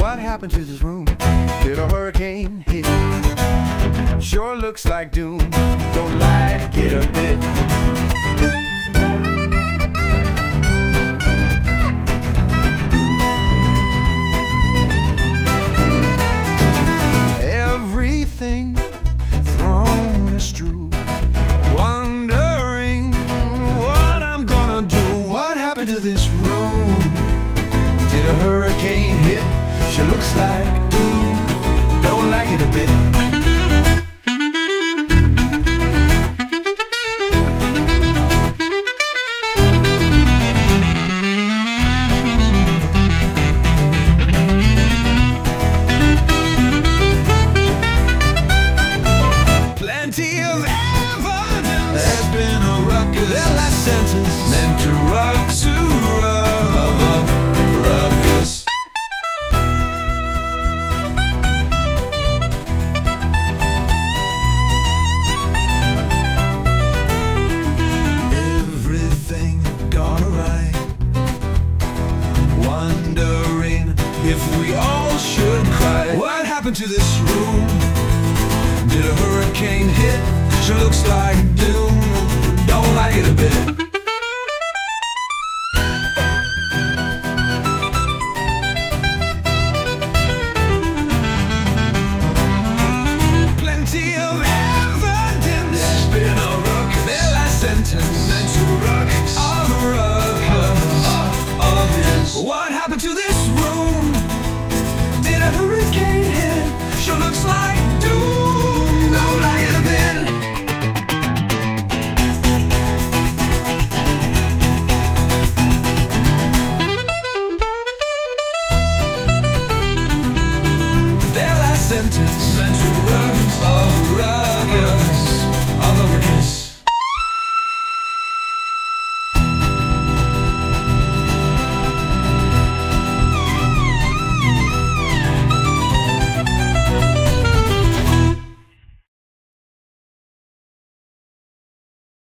What happened to this room? Did a hurricane hit? Sure looks like doom. Don't like it a bit. Everything thrown is strewn, wondering what I'm gonna do. What happened to this room? Did a hurricane hit? Sure looks like doom. Don't like it a bit. Plenty of evidence. There's been a ruckus. That last sentence meant to ruckus. Everything gone awry. Wondering if we all should cry. What happened to this room? Did a hurricane hit? Sure looks like doom. Don't like it a bit.